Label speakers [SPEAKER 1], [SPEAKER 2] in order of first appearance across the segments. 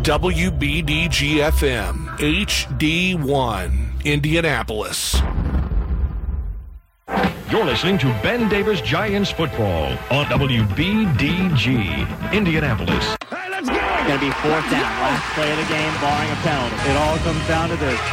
[SPEAKER 1] WBDG-FM, HD1, Indianapolis.
[SPEAKER 2] You're listening to Ben Davis Giants football on WBDG, Indianapolis.
[SPEAKER 3] Hey, let's go! Going to be fourth down. Last play of the game, barring a penalty. It all comes down to this.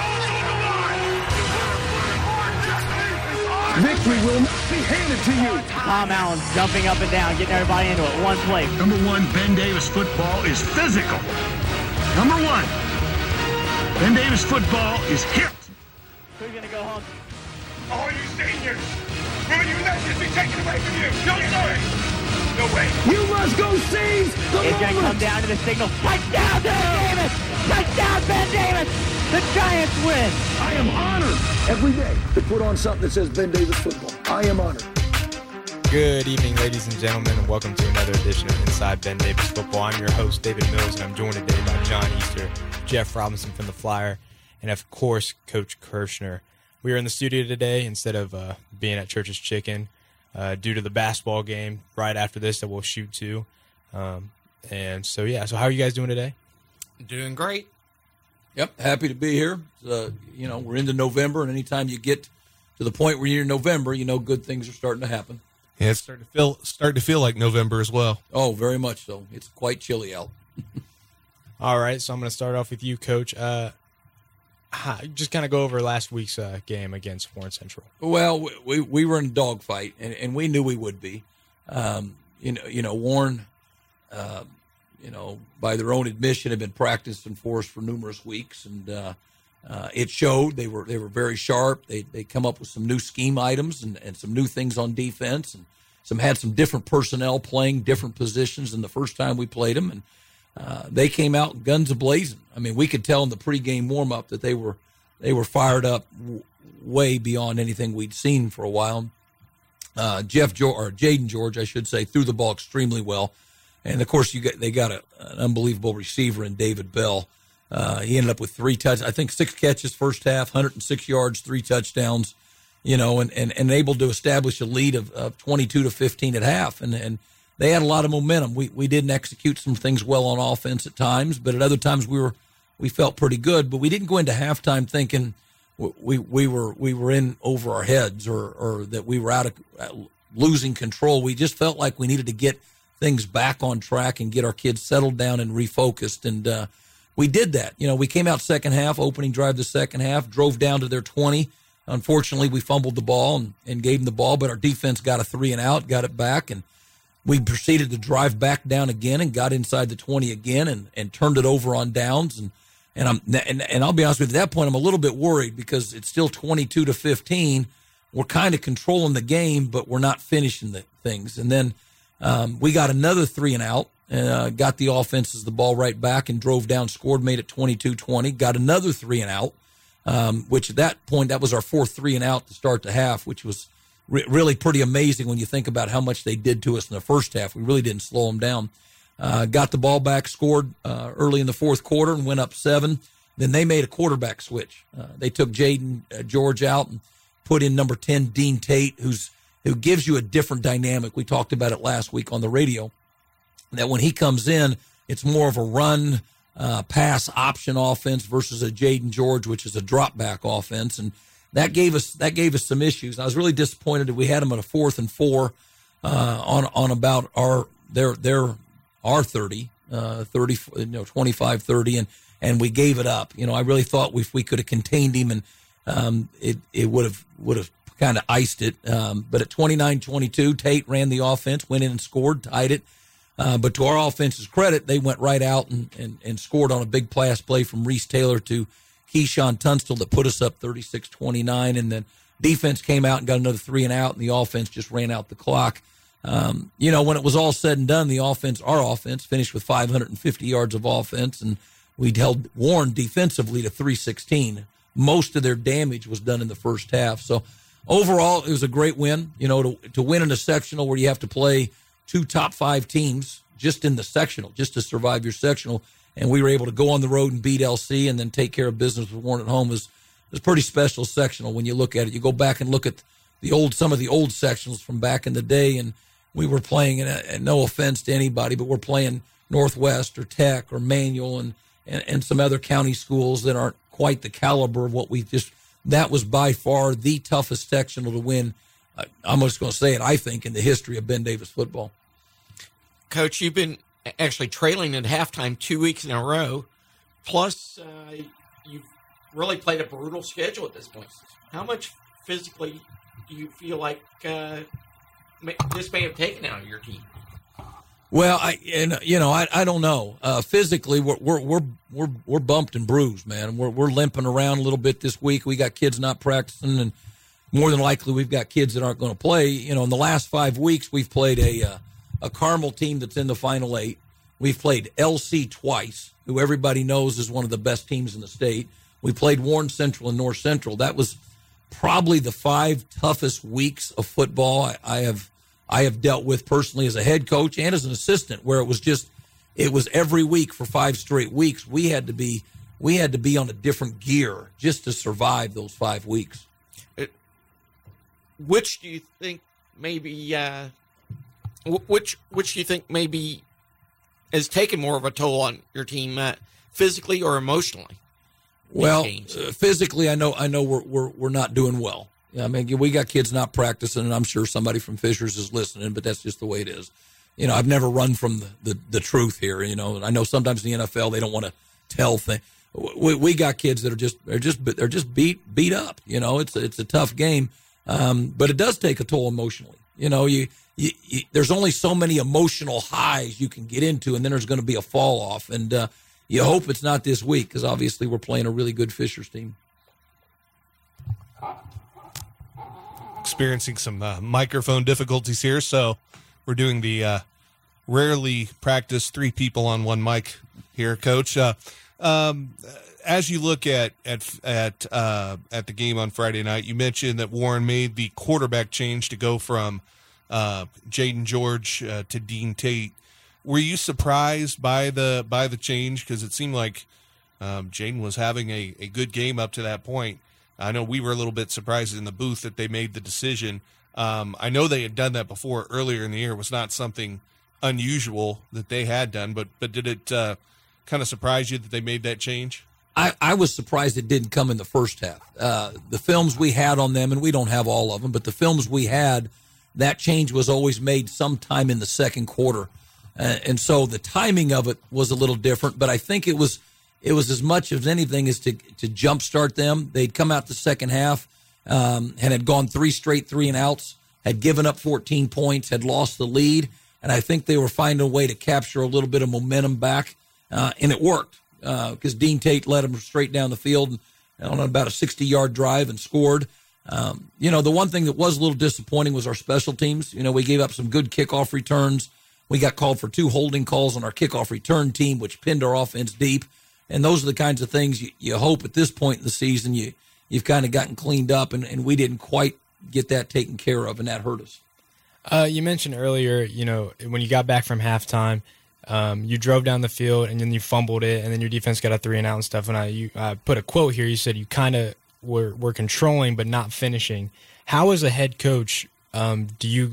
[SPEAKER 4] Victory will not be handed to you.
[SPEAKER 3] Tom Allen jumping up and down, getting everybody into it. One play.
[SPEAKER 4] Number one, Ben Davis football is physical. Number one, Ben Davis football is hit.
[SPEAKER 3] Who's going to go home?
[SPEAKER 5] All you seniors, will you let this be taken away from you? No way. No way.
[SPEAKER 4] You must go seize the
[SPEAKER 3] It's going to come
[SPEAKER 4] moment.
[SPEAKER 3] down to the signal. Touchdown, Ben Davis! Touchdown, Ben Davis! The Giants win.
[SPEAKER 4] I am honored every day to put on something that says Ben Davis football. I am honored.
[SPEAKER 6] Good evening, ladies and gentlemen, and welcome to another edition of Inside Ben Davis Football. I'm your host, David Mills, and I'm joined today by John Easter, Jeff Robinson from the Flyer, and of course, Coach Kirshner. We are in the studio today instead of being at Church's Chicken due to the basketball game right after this that we'll shoot to. So how are you guys doing today?
[SPEAKER 7] Doing great.
[SPEAKER 8] Yep, happy to be here. We're into November, and anytime you get to the point where you're in November, you know good things are starting to happen.
[SPEAKER 9] Yeah, it's starting to feel like November as well.
[SPEAKER 8] Oh, very much so. It's quite chilly out.
[SPEAKER 6] All right, so I'm going to start off with you, Coach. Just kind of go over last week's game against Warren Central.
[SPEAKER 8] Well, we were in a dogfight, and we knew we would be. Warren, by their own admission, had been practicing for us for numerous weeks, and it showed. They were very sharp. They come up with some new scheme items and some new things on defense, and had some different personnel playing different positions than the first time we played them, and they came out guns a-blazing. I mean, we could tell in the pregame warm-up that they were fired up way beyond anything we'd seen for a while. Jaden George, I should say, threw the ball extremely well. And, of course, they got an unbelievable receiver in David Bell. He ended up with 6 catches first half, 106 yards, 3 touchdowns, and able to establish a lead of 22-15 at half. And they had a lot of momentum. We didn't execute some things well on offense at times, but at other times we felt pretty good. But we didn't go into halftime thinking we were in over our heads or that we were out of losing control. We just felt like we needed to get things back on track and get our kids settled down and refocused. And we did that. We came out second half, opening drive the second half, drove down to their 20. Unfortunately, we fumbled the ball and gave them the ball, but our defense got a 3-and-out, got it back, and we proceeded to drive back down again and got inside the 20 again and turned it over on downs. And I'll be honest with you, at that point, I'm a little bit worried because it's still 22-15. We're kind of controlling the game, but we're not finishing the things. And then we got another 3-and-out, got the offenses the ball right back and drove down, scored, made it 22-20, got another 3-and-out, which at that point, that was our fourth 3-and-out to start the half, which was really pretty amazing when you think about how much they did to us in the first half. We really didn't slow them down. Got the ball back, scored early in the fourth quarter and went up 7. Then they made a quarterback switch. They took Jaden George out and put in number 10, Dean Tate, who gives you a different dynamic. We talked about it last week on the radio, that when he comes in, it's more of a run, pass option offense versus a Jaden George, which is a drop back offense. And that gave us some issues. I was really disappointed that we had them at a 4th and 4 on about our 30, 25-30, and we gave it up. I really thought if we could have contained him and it would have kind of iced it. But at 29-22, Tate ran the offense, went in and scored, tied it. But to our offense's credit, they went right out and scored on a big pass play from Reese Taylor to Keyshawn Tunstall that put us up 36-29, and then defense came out and got another 3-and-out, and the offense just ran out the clock. When it was all said and done, our offense finished with 550 yards of offense, and we'd held Warren defensively to 316. Most of their damage was done in the first half. So overall, it was a great win. To win in a sectional where you have to play 2 top 5 teams just in the sectional, just to survive your sectional, and we were able to go on the road and beat LC and then take care of business with Warren at home is pretty special sectional when you look at it. You go back and look at some of the old sectionals from back in the day, and we were playing, and no offense to anybody, but we're playing Northwest or Tech or Manual, and some other county schools that aren't quite the caliber of what that was by far the toughest sectional to win. I'm just going to say it, I think, in the history of Ben Davis football.
[SPEAKER 7] Coach, you've been actually trailing at halftime 2 weeks in a row. Plus, you've really played a brutal schedule at this point. How much physically do you feel like this may have taken out of your team?
[SPEAKER 8] Well, I don't know. Physically, we're bumped and bruised, man. We're limping around a little bit this week. We got kids not practicing, and more than likely, we've got kids that aren't going to play. You know, in the last 5 weeks, we've played a Carmel team that's in the Final 8. We've played LC twice, who everybody knows is one of the best teams in the state. We played Warren Central and North Central. That was probably the 5 toughest weeks of football I have dealt with personally as a head coach and as an assistant, where it was every week for 5 straight weeks. We had to be on a different gear just to survive those 5 weeks.
[SPEAKER 7] Which do you think maybe which do you think maybe has taken more of a toll on your team, physically or emotionally?
[SPEAKER 8] Well, physically, I know we're not doing well. I mean, we got kids not practicing, and I'm sure somebody from Fishers is listening, but that's just the way it is. You know, I've never run from the truth here. You know, I know sometimes in the NFL they don't want to tell things. We got kids that are just beat up. You know, it's a tough game, but it does take a toll emotionally. You know, you there's only so many emotional highs you can get into, and then there's going to be a fall off, and you hope it's not this week because obviously we're playing a really good Fishers team.
[SPEAKER 9] Experiencing some microphone difficulties here, so we're doing the rarely practiced 3 people on 1 mic here, Coach. As you look at the game on Friday night, you mentioned that Warren made the quarterback change to go from Jaden George to Dean Tate. Were you surprised by the change? Because it seemed like Jaden was having a good game up to that point. I know we were a little bit surprised in the booth that they made the decision. I know they had done that before earlier in the year. It was not something unusual that they had done, but did it kind of surprise you that they made that change?
[SPEAKER 8] I was surprised it didn't come in the first half. The films we had on them, and we don't have all of them, but the films we had, that change was always made sometime in the second quarter. And so the timing of it was a little different, but I think it was as much as anything as to jumpstart them. They'd come out the second half and had gone 3 straight 3-and-outs, had given up 14 points, had lost the lead, and I think they were finding a way to capture a little bit of momentum back, and it worked because Dean Tate led them straight down the field on about a 60-yard drive and scored. The one thing that was a little disappointing was our special teams. You know, we gave up some good kickoff returns. We got called for 2 holding calls on our kickoff return team, which pinned our offense deep. And those are the kinds of things you hope at this point in the season you've kind of gotten cleaned up, and we didn't quite get that taken care of, and that hurt us.
[SPEAKER 6] You mentioned earlier, you know, when you got back from halftime, you drove down the field and then you fumbled it, and then your defense got a 3-and-out and stuff. And I put a quote here. You said you kind of were controlling but not finishing. How, as a head coach, do you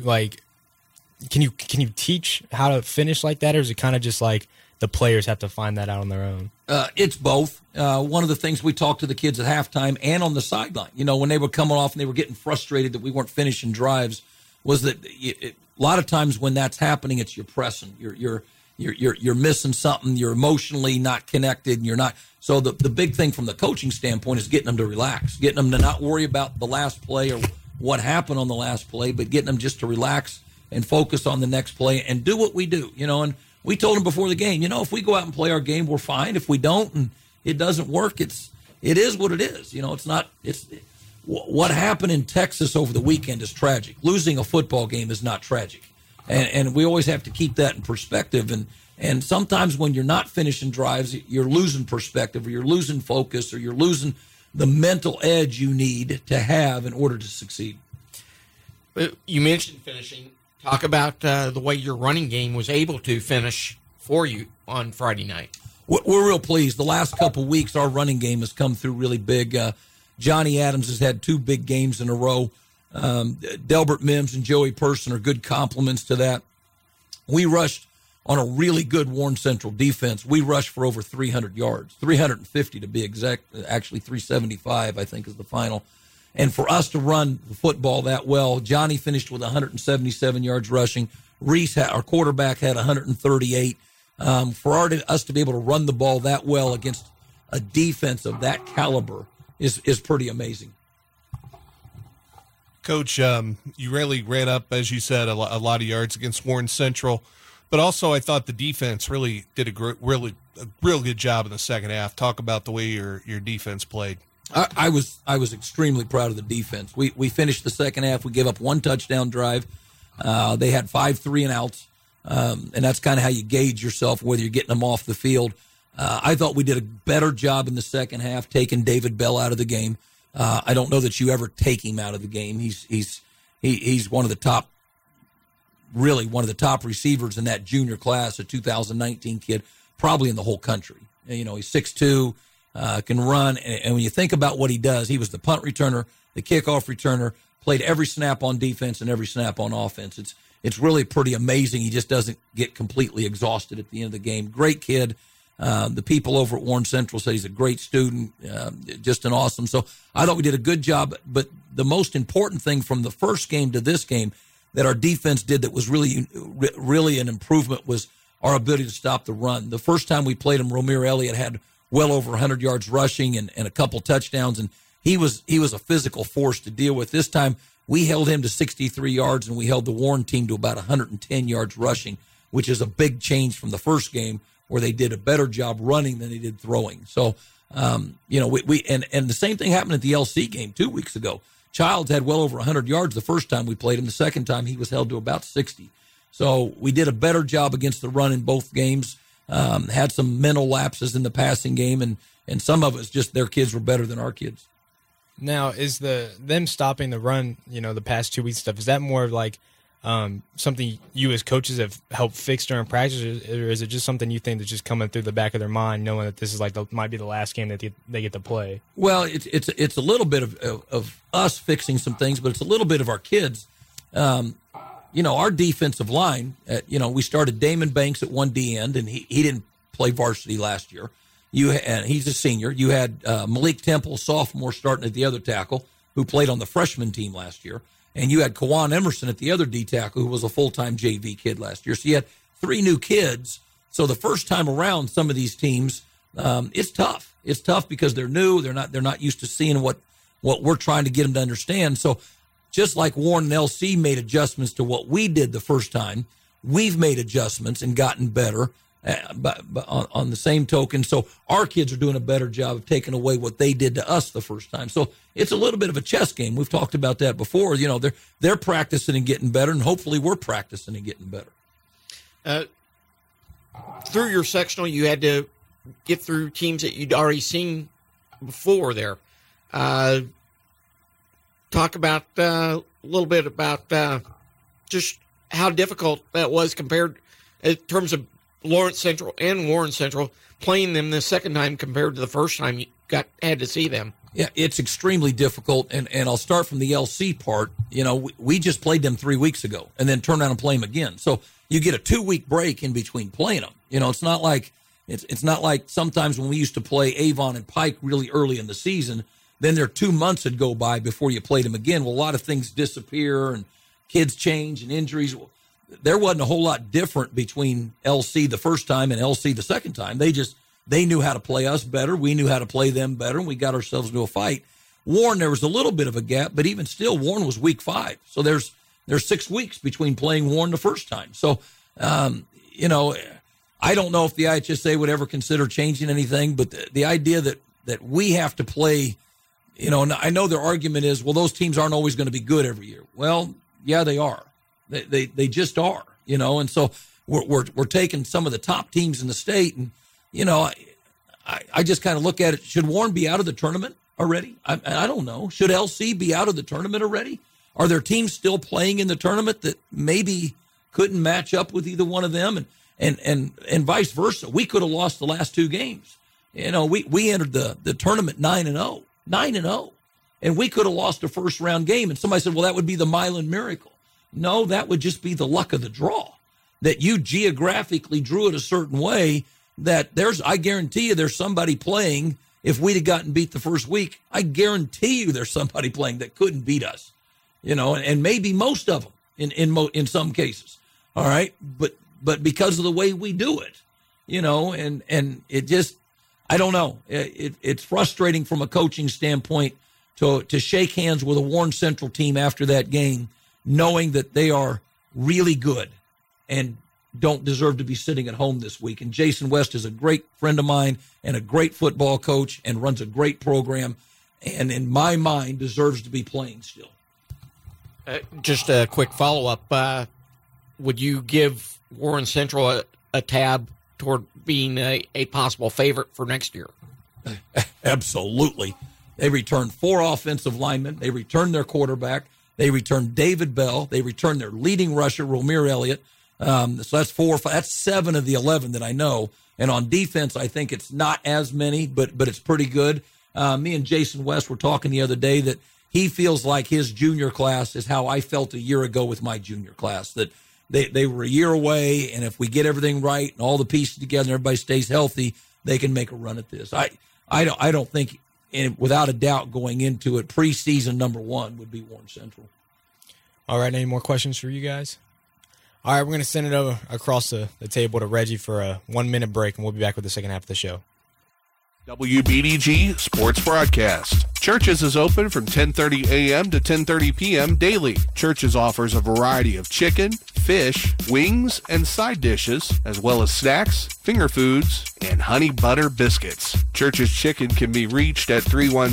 [SPEAKER 6] can you teach how to finish like that, or is it kind of just like the players have to find that out on their own?
[SPEAKER 8] It's both. One of the things we talked to the kids at halftime and on the sideline, you know, when they were coming off and they were getting frustrated that we weren't finishing drives, was that a lot of times when that's happening, it's you're pressing, you're missing something, you're emotionally not connected, and you're not. So the big thing from the coaching standpoint is getting them to relax, getting them to not worry about the last play or what happened on the last play, but getting them just to relax and focus on the next play and do what we do, you know. And we told them before the game, you know, if we go out and play our game, we're fine. If we don't and it doesn't work, it is what it is. You know, what happened in Texas over the weekend is tragic. Losing a football game is not tragic. And we always have to keep that in perspective. And sometimes when you're not finishing drives, you're losing perspective, or you're losing focus, or you're losing the mental edge you need to have in order to succeed.
[SPEAKER 7] You mentioned finishing. Talk about the way your running game was able to finish for you on Friday night.
[SPEAKER 8] We're real pleased. The last couple of weeks, our running game has come through really big. Johnny Adams has had 2 big games in a row. Delbert Mims and Joey Person are good compliments to that. We rushed on a really good Warren Central defense, we rushed for over 300 yards, 350 to be exact, actually 375, I think is the final. And for us to run the football that well, Johnny finished with 177 yards rushing. Reese, our quarterback, had 138. For us to be able to run the ball that well against a defense of that caliber is pretty amazing.
[SPEAKER 9] Coach, you really ran up, as you said, a lot of yards against Warren Central, but also I thought the defense really did a real good job in the second half. Talk about the way your defense played.
[SPEAKER 8] I was extremely proud of the defense. We finished the second half. We gave up one touchdown drive. They had 5 3-and-outs, and that's kind of how you gauge yourself, whether you're getting them off the field. I thought we did a better job in the second half taking David Bell out of the game. I don't know that you ever take him out of the game. He's one of the top, really one of the top receivers in that junior class, a 2019 kid, probably in the whole country. You know, he's 6'2", can run. And when you think about what he does, he was the punt returner, the kickoff returner, played every snap on defense and every snap on offense. It's really pretty amazing. He just doesn't get completely exhausted at the end of the game. Great kid. The people over at Warren Central say he's a great student, just an awesome. So I thought we did a good job. But the most important thing from the first game to this game that our defense did that was really an improvement was our ability to stop the run. The first time we played him, Romir Elliott had well over 100 yards rushing and a couple touchdowns, and he was a physical force to deal with. This time we held him to 63 yards, and we held the Warren team to about 110 yards rushing, which is a big change from the first game, where they did a better job running than they did throwing. So, you know, and the same thing happened at the LC game 2 weeks ago. Childs had well over 100 yards the first time we played him. The second time he was held to about 60. So we did a better job against the run in both games. Had some mental lapses in the passing game, and some of it's just their kids were better than our kids.
[SPEAKER 6] Now, is them stopping the run, you know, the past 2 weeks stuff, is that more of like something you as coaches have helped fix during practice, or is it just something you think that's just coming through the back of their mind, knowing that this is might be the last game that they get to play?
[SPEAKER 8] Well, it's a little bit of us fixing some things, but it's a little bit of our kids. You know, our defensive line, we started Damon Banks at 1D end, and he didn't play varsity last year. And he's a senior. You had Malik Temple, sophomore, starting at the other tackle, who played on the freshman team last year. And you had Kawan Emerson at the other D tackle, who was a full-time JV kid last year. So you had 3 new kids. So the first time around, some of these teams, it's tough. It's tough because they're new. They're not used to seeing what we're trying to get them to understand. So just like Warren and LC made adjustments to what we did the first time, we've made adjustments and gotten better. But on the same token, so our kids are doing a better job of taking away what they did to us the first time. So it's a little bit of a chess game. We've talked about that before. You know, they're practicing and getting better, and hopefully we're practicing and getting better.
[SPEAKER 7] Through your sectional, you had to get through teams that you'd already seen before there. Talk about a little bit about just how difficult that was compared in terms of Lawrence Central and Warren Central, playing them the second time compared to the first time you had to see them.
[SPEAKER 8] Yeah, it's extremely difficult, and I'll start from the LC part. You know, we just played them 3 weeks ago and then turn around and play them again. So you get a 2-week break in between playing them. You know, it's not like sometimes when we used to play Avon and Pike really early in the season, then there 2 months would go by before you played them again. Well, a lot of things disappear and kids change and injuries. There wasn't a whole lot different between LC the first time and LC the second time. They knew how to play us better. We knew how to play them better, and we got ourselves into a fight. Warren, there was a little bit of a gap, but even still, Warren was week 5. So there's 6 weeks between playing Warren the first time. So, you know, I don't know if the IHSA would ever consider changing anything, but the idea that we have to play, you know, and I know their argument is, well, those teams aren't always going to be good every year. Well, yeah, they are. They just are, you know, and so we're taking some of the top teams in the state, and you know, I just kind of look at it. Should Warren be out of the tournament already? I don't know. Should LC be out of the tournament already? Are there teams still playing in the tournament that maybe couldn't match up with either one of them, and vice versa? We could have lost the last 2 games. You know, we entered the tournament 9-0, and we could have lost a first round game. And somebody said, well, that would be the Milan Miracle. No, that would just be the luck of the draw. that you geographically drew it a certain way that I guarantee you there's somebody playing. If we'd have gotten beat the first week, I guarantee you there's somebody playing that couldn't beat us, and maybe most of them in some cases. All right. But because of the way we do it, and it just, I don't know. It's frustrating from a coaching standpoint to shake hands with a Warren Central team after that game, knowing that they are really good and don't deserve to be sitting at home this week. And Jason West is a great friend of mine and a great football coach and runs a great program, and in my mind deserves to be playing still.
[SPEAKER 7] Just a quick follow-up. Would you give Warren Central a tab toward being a possible favorite for next year?
[SPEAKER 8] Absolutely. They returned 4 offensive linemen. They returned their quarterback. They returned David Bell. They returned their leading rusher, Romir Elliott. So that's 4 or 5. That's 7 of the 11 that I know. And on defense, I think it's not as many, but it's pretty good. Me and Jason West were talking the other day that he feels like his junior class is how I felt a year ago with my junior class, that they were a year away, and if we get everything right and all the pieces together and everybody stays healthy, they can make a run at this. I don't think, without a doubt, going into it, preseason number 1 would be Warren Central.
[SPEAKER 6] All right, any more questions for you guys? All right, we're going to send it over across the table to Reggie for a 1-minute break, and we'll be back with the second half of the show.
[SPEAKER 1] WBDG Sports Broadcast. Church's is open from 10:30 a.m. to 10:30 p.m. daily. Church's offers a variety of chicken, fish, wings, and side dishes, as well as snacks, finger foods, and honey butter biscuits. Church's Chicken can be reached at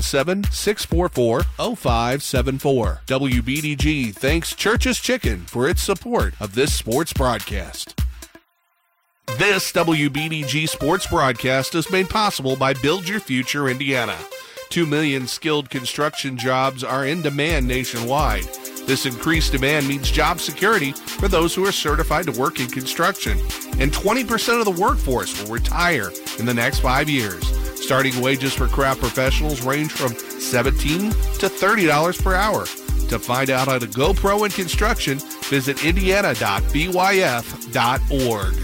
[SPEAKER 1] 317-644-0574. WBDG thanks Church's Chicken for its support of this sports broadcast. This WBDG sports broadcast is made possible by Build Your Future Indiana. 2 million skilled construction jobs are in demand nationwide. This increased demand means job security for those who are certified to work in construction. And 20% of the workforce will retire in the next 5 years. Starting wages for craft professionals range from $17 to $30 per hour. To find out how to go pro in construction, visit indiana.byf.org.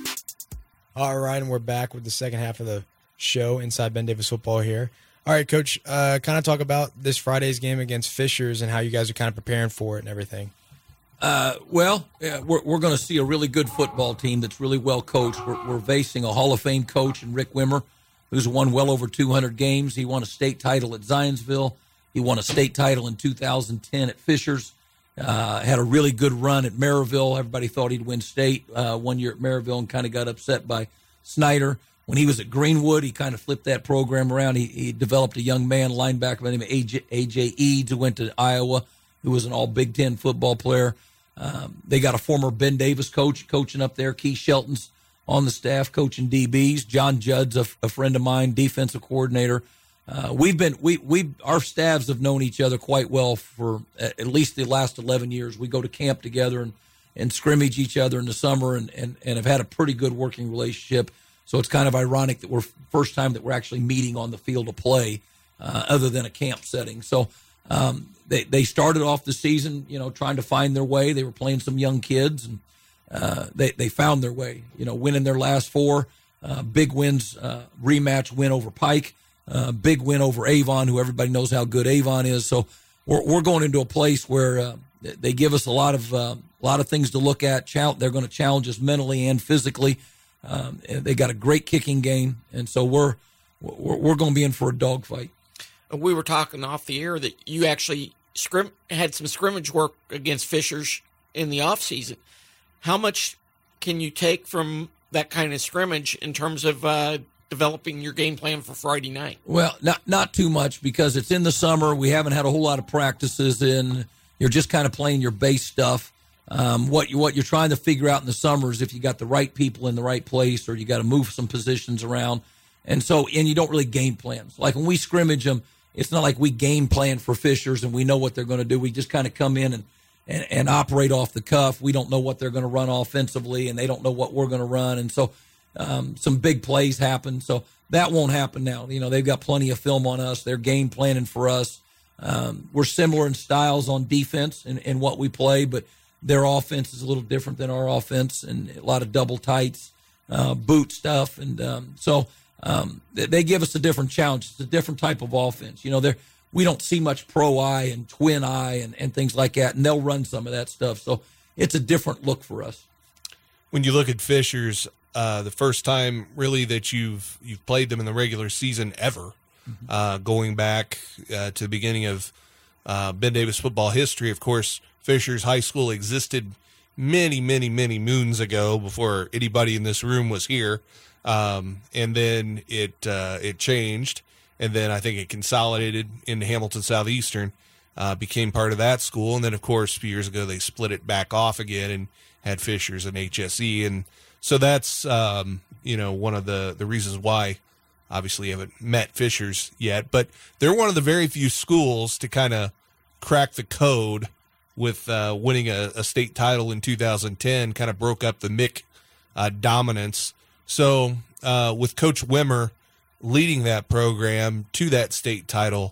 [SPEAKER 6] All right, and we're back with the second half of the show inside Ben Davis Football here. All right, Coach, kind of talk about this Friday's game against Fishers and how you guys are kind of preparing for it and everything.
[SPEAKER 8] We're going to see a really good football team that's really well coached. We're facing a Hall of Fame coach in Rick Wimmer, who's won well over 200 games. He won a state title at Zionsville. He won a state title in 2010 at Fishers. Had a really good run at Maryville. Everybody thought he'd win state 1 year at Maryville and kind of got upset by Snyder. When he was at Greenwood, he kind of flipped that program around. He developed a young man, linebacker by the name of A.J. Eads, who went to Iowa, who was an all Big Ten football player. They got a former Ben Davis coach coaching up there. Keith Shelton's on the staff coaching DBs. John Judd's a friend of mine, defensive coordinator. Our staffs have known each other quite well for at least the last 11 years. We go to camp together and scrimmage each other in the summer and have had a pretty good working relationship. So it's kind of ironic that we're first time that we're actually meeting on the field of play, other than a camp setting. So they started off the season, trying to find their way. They were playing some young kids, and they found their way. Winning their last 4 big wins, rematch win over Pike, big win over Avon, who everybody knows how good Avon is. So we're going into a place where they give us a lot of things to look at. They're going to challenge us mentally and physically. They got a great kicking game, and so we're going to be in for a dogfight.
[SPEAKER 7] We were talking off the air that you actually had some scrimmage work against Fishers in the offseason. How much can you take from that kind of scrimmage in terms of developing your game plan for Friday night?
[SPEAKER 8] Well, not too much, because it's in the summer. We haven't had a whole lot of practices in. You're just kind of playing your base stuff. What you're trying to figure out in the summer is if you got the right people in the right place, or you got to move some positions around. And you don't really game plan. Like when we scrimmage them, it's not like we game plan for Fishers and we know what they're going to do. We just kind of come in and operate off the cuff. We don't know what they're going to run offensively, and they don't know what we're going to run. And so some big plays happen. So that won't happen now. They've got plenty of film on us. They're game planning for us. We're similar in styles on defense and what we play, but their offense is a little different than our offense, and a lot of double tights, boot stuff, and they give us a different challenge. It's a different type of offense. We don't see much pro eye and twin eye and things like that, and they'll run some of that stuff. So it's a different look for us.
[SPEAKER 9] When you look at Fishers, the first time really that you've played them in the regular season ever, going back to the beginning of Ben Davis football history. Of course, Fishers High School existed many, many, many moons ago before anybody in this room was here, and then it changed, and then I think it consolidated into Hamilton Southeastern, became part of that school, and then of course a few years ago they split it back off again and had Fishers and HSE, and so that's one of the reasons why. Obviously, you haven't met Fishers yet, but they're one of the very few schools to kind of crack the code with winning a state title in 2010, kind of broke up the MIC dominance. So with Coach Wimmer leading that program to that state title,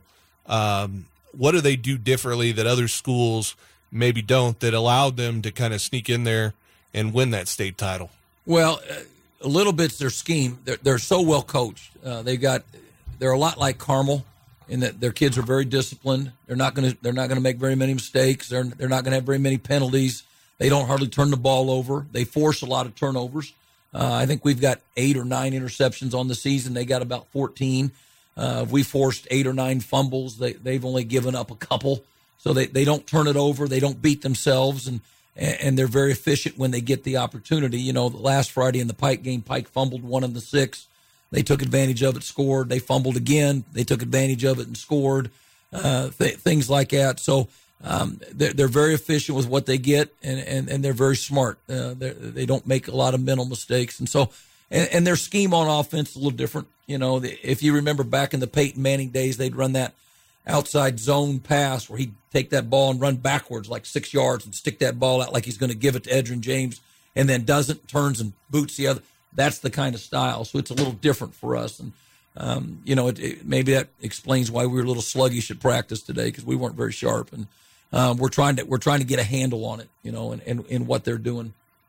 [SPEAKER 9] what do they do differently that other schools maybe don't that allowed them to kind of sneak in there and win that state title?
[SPEAKER 8] Well, a little bit's their scheme. They're so well coached. They're a lot like Carmel in that their kids are very disciplined. They're not going to make very many mistakes. They're not going to have very many penalties. They don't hardly turn the ball over. They force a lot of turnovers. I think we've got 8 or 9 interceptions on the season. They got about 14. We forced 8 or 9 fumbles. They've only given up a couple. So they don't turn it over. They don't beat themselves, and they're very efficient when they get the opportunity. Last Friday in the Pike game, Pike fumbled 1 in the 6. They took advantage of it, scored. They fumbled again. They took advantage of it and scored, things like that. So they're very efficient with what they get, and they're very smart. They don't make a lot of mental mistakes. And so and their scheme on offense is a little different. If you remember back in the Peyton Manning days, they'd run that outside zone pass where he'd take that ball and run backwards like 6 yards and stick that ball out like he's going to give it to Edgerrin James, and then doesn't, turns and boots the other. That's the kind of style. So it's a little different for us. And, maybe that explains why we were a little sluggish at practice today, because we weren't very sharp. And we're trying to get a handle on it, and what they're doing.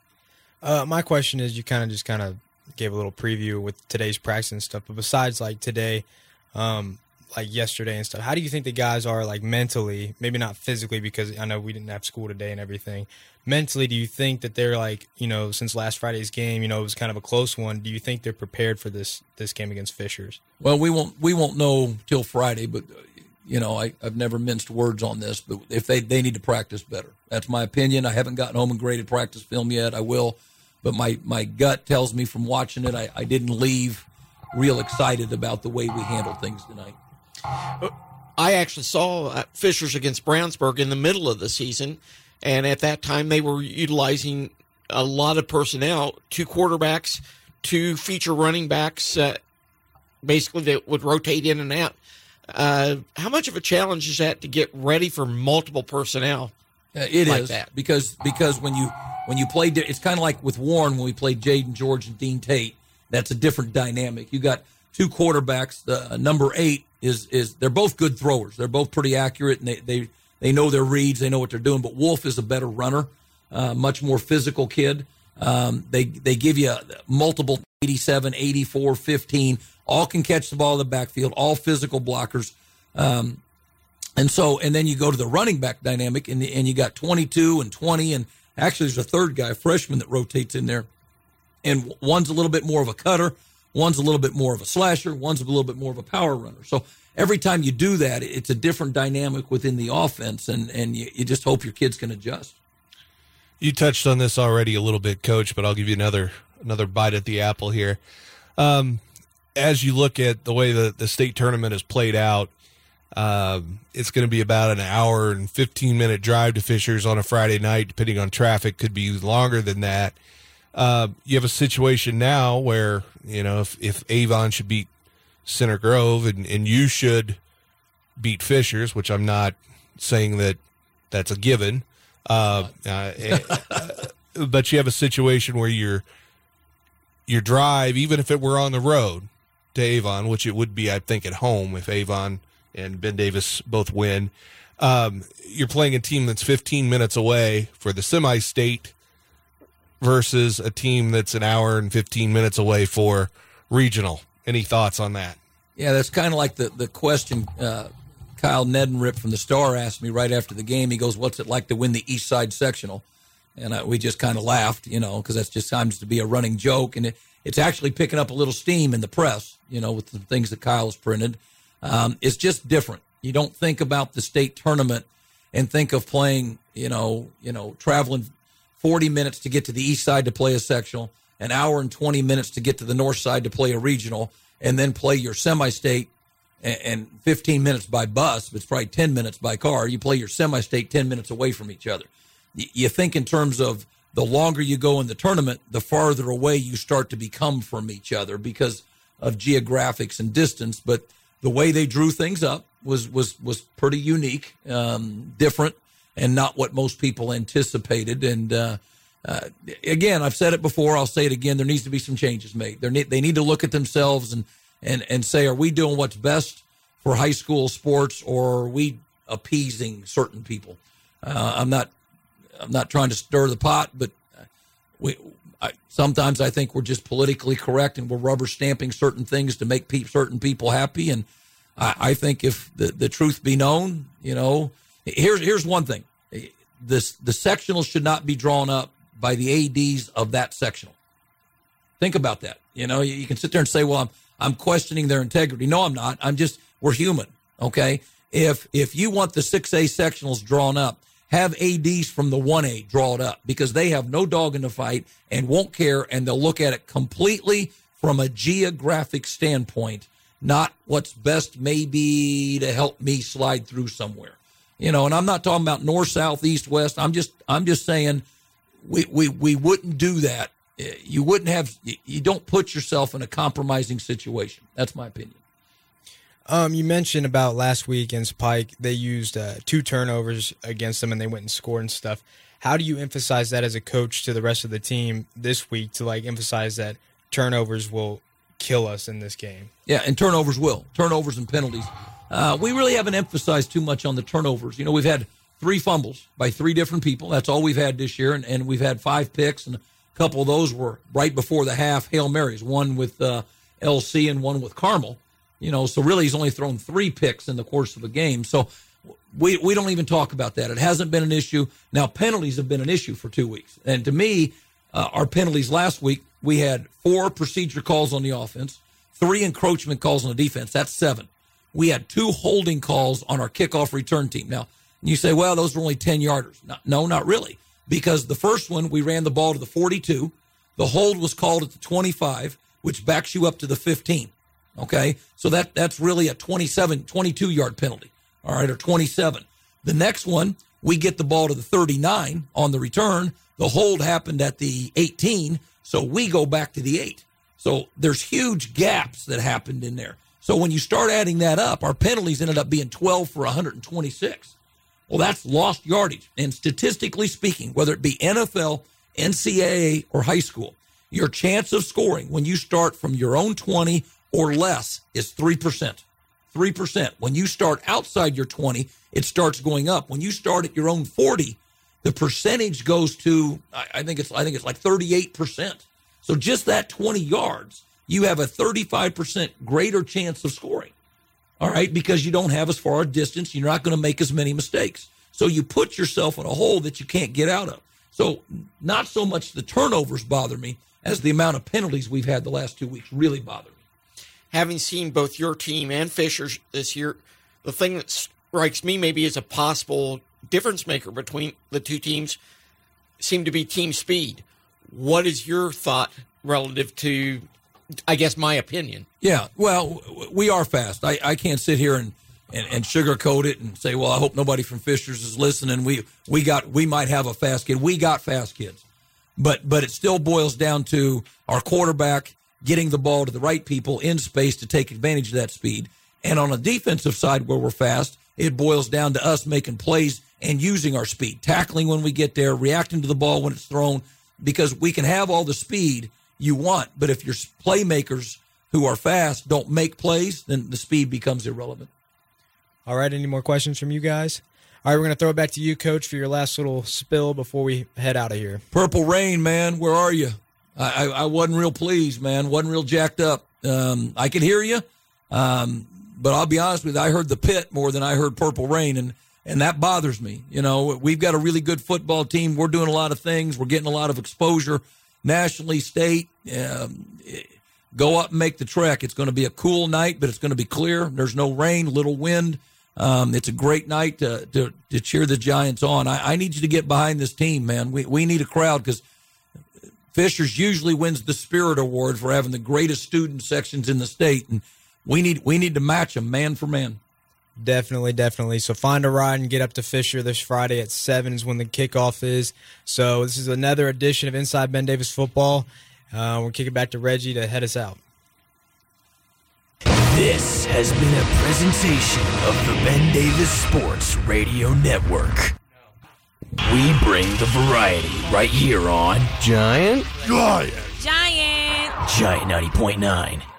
[SPEAKER 6] My question is, you kind of gave a little preview with today's practice and stuff, but besides like today, like yesterday and stuff, how do you think the guys are like mentally, maybe not physically, because I know we didn't have school today and everything. Mentally, do you think that they're like, since last Friday's game, it was kind of a close one, do you think they're prepared for this game against Fishers?
[SPEAKER 8] Well, we won't know till Friday, but I've never minced words on this, but if they need to practice better. That's my opinion. I haven't gotten home and graded practice film yet. I will, but my gut tells me from watching it, I didn't leave real excited about the way we handled things tonight.
[SPEAKER 7] I actually saw Fishers against Brownsburg in the middle of the season, and at that time they were utilizing a lot of personnel, 2 quarterbacks, 2 feature running backs, basically that would rotate in and out. How much of a challenge is that to get ready for multiple personnel?
[SPEAKER 8] It like is that? because when you play, it's kind of like with Warren when we played Jaden George and Dean Tate. That's a different dynamic. You got 2 quarterbacks. The number 8 is they're both good throwers. They're both pretty accurate, and they know their reads. They know what they're doing. But Wolf is a better runner, much more physical kid. They give you multiple 87, 84, 15. All can catch the ball in the backfield. All physical blockers. And then you go to the running back dynamic, and you got 22 and 20, and actually there's a third guy, a freshman, that rotates in there. And one's a little bit more of a cutter, one's a little bit more of a slasher, one's a little bit more of a power runner. So every time you do that, it's a different dynamic within the offense, and you just hope your kids can adjust.
[SPEAKER 9] You touched on this already a little bit, Coach, but I'll give you another bite at the apple here. As you look at the way the state tournament is played out, it's going to be about an hour and 15-minute drive to Fishers on a Friday night, depending on traffic. Could be longer than that. You have a situation now where, if Avon should beat Center Grove and you should beat Fishers, which I'm not saying that that's a given, but you have a situation where your drive, even if it were on the road to Avon, which it would be, I think, at home if Avon and Ben Davis both win, you're playing a team that's 15 minutes away for the semi-state versus a team that's an hour and 15 minutes away for regional. Any thoughts on that?
[SPEAKER 8] Yeah, that's kind of like the question Kyle Nedenrip from the Star asked me right after the game. He goes, what's it like to win the East Side Sectional? And we just kind of laughed, because that's just times to be a running joke. And it's actually picking up a little steam in the press, with the things that Kyle has printed. It's just different. You don't think about the state tournament and think of playing, traveling 40 minutes to get to the East Side to play a sectional, an hour and 20 minutes to get to the North Side to play a regional, and then play your semi-state and 15 minutes by bus. It's probably 10 minutes by car. You play your semi-state 10 minutes away from each other. You think in terms of the longer you go in the tournament, the farther away you start to become from each other because of geographics and distance. But the way they drew things up was pretty unique, different, and not what most people anticipated. And again, I've said it before, I'll say it again, there needs to be some changes made. They need to look at themselves and say, are we doing what's best for high school sports, or are we appeasing certain people? I'm not trying to stir the pot, but sometimes I think we're just politically correct and we're rubber stamping certain things to make certain people happy. And I think if the truth be known, here's one thing. The sectionals should not be drawn up by the ADs of that sectional. Think about that. You can sit there and say, well, I'm questioning their integrity. No, I'm not. We're human. Okay. If you want the 6A sectionals drawn up, have ADs from the 1A draw it up, because they have no dog in the fight and won't care, and they'll look at it completely from a geographic standpoint, not what's best maybe to help me slide through somewhere. And I'm not talking about north, south, east, west. I'm just saying we wouldn't do that. You don't put yourself in a compromising situation. That's my opinion.
[SPEAKER 6] You mentioned about last week against Pike, they used 2 turnovers against them and they went and scored and stuff. How do you emphasize that as a coach to the rest of the team this week to emphasize that turnovers will kill us in this game?
[SPEAKER 8] Yeah, and turnovers and penalties. We really haven't emphasized too much on the turnovers. We've had 3 fumbles by 3 different people. That's all we've had this year, and we've had 5 picks, and a couple of those were right before the half Hail Marys, one with LC and one with Carmel. So really he's only thrown 3 picks in the course of a game. So we don't even talk about that. It hasn't been an issue. Now, penalties have been an issue for 2 weeks. And to me, our penalties last week, we had 4 procedure calls on the offense, 3 encroachment calls on the defense. That's 7. We had 2 holding calls on our kickoff return team. Now, you say, well, those are only 10-yarders. No, not really. Because the first one, we ran the ball to the 42. The hold was called at the 25, which backs you up to the 15. Okay, so that's really a 22-yard penalty, all right, or 27. The next one, we get the ball to the 39 on the return. The hold happened at the 18, so we go back to the 8. So there's huge gaps that happened in there. So when you start adding that up, our penalties ended up being 12 for 126. Well, that's lost yardage. And statistically speaking, whether it be NFL, NCAA, or high school, your chance of scoring when you start from your own 20 or less is 3%. 3%. When you start outside your 20, it starts going up. When you start at your own 40, the percentage goes to, I think it's like 38%. So just that 20 yards, you have a 35% greater chance of scoring. All right, because you don't have as far a distance, you're not going to make as many mistakes. So you put yourself in a hole that you can't get out of. So not so much the turnovers bother me as the amount of penalties we've had the last 2 weeks really bother me.
[SPEAKER 7] Having seen both your team and Fisher's this year, the thing that strikes me maybe as a possible difference maker between the two teams seem to be team speed. What is your thought relative to, I guess, my opinion?
[SPEAKER 8] Yeah, well, we are fast. I can't sit here and sugarcoat it and say, well, I hope nobody from Fisher's is listening. We might have a fast kid. We got fast kids. But it still boils down to our quarterback getting the ball to the right people in space to take advantage of that speed. And on a defensive side where we're fast, it boils down to us making plays and using our speed, tackling when we get there, reacting to the ball when it's thrown, because we can have all the speed you want, but if your playmakers who are fast don't make plays, then the speed becomes irrelevant.
[SPEAKER 6] All right, any more questions from you guys? All right, we're going to throw it back to you, Coach, for your last little spill before we head out of here.
[SPEAKER 8] Purple Rain, man, where are you? I wasn't real pleased, man. Wasn't real jacked up. I could hear you, but I'll be honest with you, I heard the Pit more than I heard Purple Rain, and that bothers me. You know, we've got a really good football team. We're doing a lot of things. We're getting a lot of exposure nationally, state. Go up and make the trek. It's going to be a cool night, but it's going to be clear. There's no rain, little wind. It's a great night to cheer the Giants on. I need you to get behind this team, man. We need a crowd because Fishers usually wins the Spirit Award for having the greatest student sections in the state, and we need to match them man for man.
[SPEAKER 6] Definitely. So find a ride and get up to Fisher this Friday at 7 is when the kickoff is. So this is another edition of Inside Ben Davis Football. We'll kick it back to Reggie to head us out.
[SPEAKER 10] This has been a presentation of the Ben Davis Sports Radio Network. We bring the variety right here on Giant 90.9.